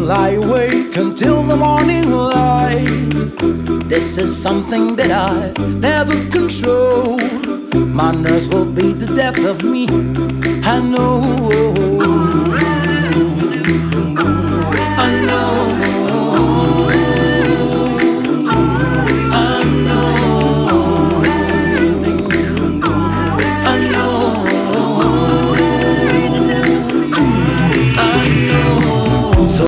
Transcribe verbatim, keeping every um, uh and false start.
lie awake until the morning light. This is something that I never control. My nerves will beat the death of me, I know.